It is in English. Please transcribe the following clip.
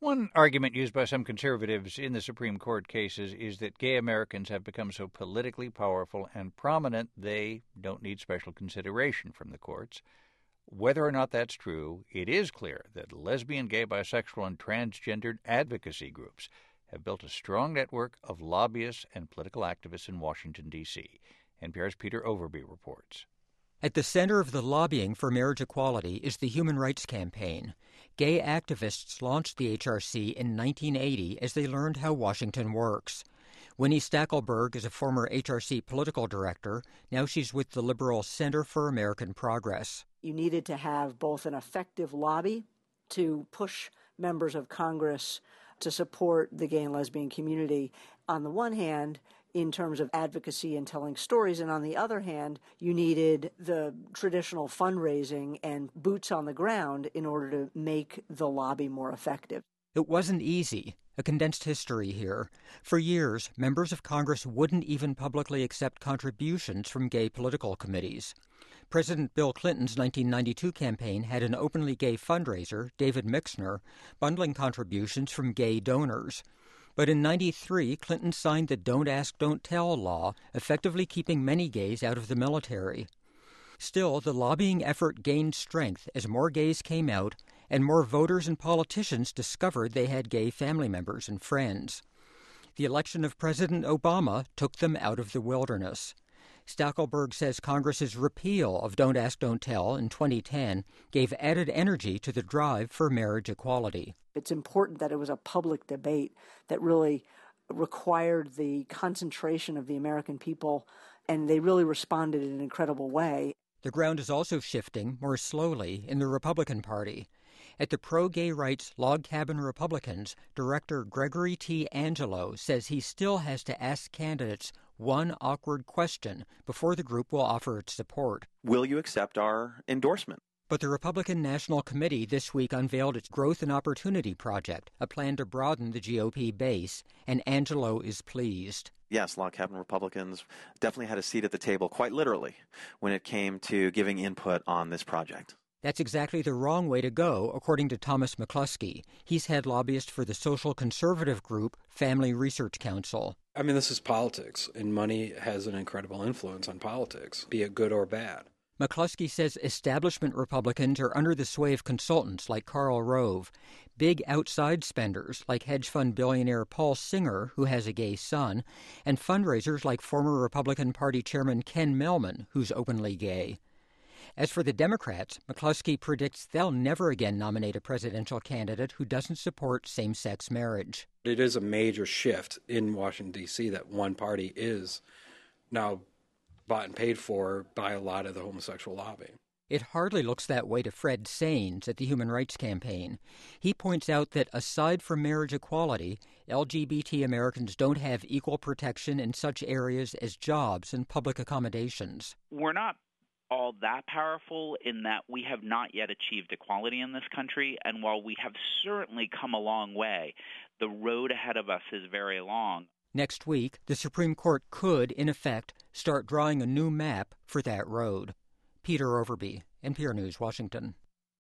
One argument used by some conservatives in the Supreme Court cases is that gay Americans have become so politically powerful and prominent they don't need special consideration from the courts. Whether or not that's true, it is clear that lesbian, gay, bisexual, and transgendered advocacy groups have built a strong network of lobbyists and political activists in Washington, D.C. NPR's Peter Overby reports. At the center of the lobbying for marriage equality is the Human Rights Campaign. Gay activists launched the HRC in 1980 as they learned how Washington works. Winnie Stackelberg is a former HRC political director. Now she's with the liberal Center for American Progress. You needed to have both an effective lobby to push members of Congress to support the gay and lesbian community on the one hand, in terms of advocacy and telling stories, and on the other hand, you needed the traditional fundraising and boots on the ground in order to make the lobby more effective. It wasn't easy. A condensed history here. For years, members of Congress wouldn't even publicly accept contributions from gay political committees. President Bill Clinton's 1992 campaign had an openly gay fundraiser, David Mixner, bundling contributions from gay donors. But in 1993, Clinton signed the Don't Ask, Don't Tell law, effectively keeping many gays out of the military. Still, the lobbying effort gained strength as more gays came out and more voters and politicians discovered they had gay family members and friends. The election of President Obama took them out of the wilderness. Stackelberg says Congress's repeal of Don't Ask, Don't Tell in 2010 gave added energy to the drive for marriage equality. It's important that it was a public debate that really required the concentration of the American people, and they really responded in an incredible way. The ground is also shifting, more slowly, in the Republican Party. At the pro-gay rights Log Cabin Republicans, Director Gregory T. Angelo says he still has to ask candidates one awkward question before the group will offer its support. Will you accept our endorsement? But the Republican National Committee this week unveiled its Growth and Opportunity Project, a plan to broaden the GOP base, and Angelo is pleased. Yes, Log Cabin Republicans definitely had a seat at the table, quite literally, when it came to giving input on this project. That's exactly the wrong way to go, according to Thomas McCluskey. He's head lobbyist for the social conservative group Family Research Council. I mean, this is politics, and money has an incredible influence on politics, be it good or bad. McCluskey says establishment Republicans are under the sway of consultants like Karl Rove, big outside spenders like hedge fund billionaire Paul Singer, who has a gay son, and fundraisers like former Republican Party Chairman Ken Mehlman, who's openly gay. As for the Democrats, McCluskey predicts they'll never again nominate a presidential candidate who doesn't support same-sex marriage. It is a major shift in Washington, D.C., that one party is now bought and paid for by a lot of the homosexual lobby. It hardly looks that way to Fred Saines at the Human Rights Campaign. He points out that aside from marriage equality, LGBT Americans don't have equal protection in such areas as jobs and public accommodations. We're not all that powerful in that we have not yet achieved equality in this country, and while we have certainly come a long way, the road ahead of us is very long. Next week, the Supreme Court could, in effect, start drawing a new map for that road. Peter Overby, NPR News, Washington.